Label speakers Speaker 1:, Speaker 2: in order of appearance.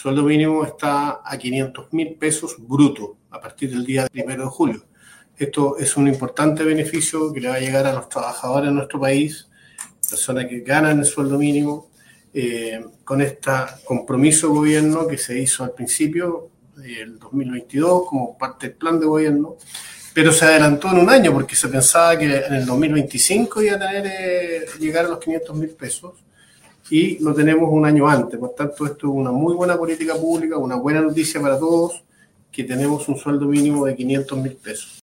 Speaker 1: sueldo mínimo está a 500.000 pesos bruto a partir del día 1 de julio. Esto es un importante beneficio que le va a llegar a los trabajadores de nuestro país, personas que ganan el sueldo mínimo, con este compromiso de gobierno que se hizo al principio del 2022 como parte del plan de gobierno, pero se adelantó en un año porque se pensaba que en el 2025 iba a llegar a los 500.000 pesos y lo tenemos un año antes. Por tanto, esto es una muy buena política pública, una buena noticia para todos, que tenemos un sueldo mínimo de 500.000 pesos.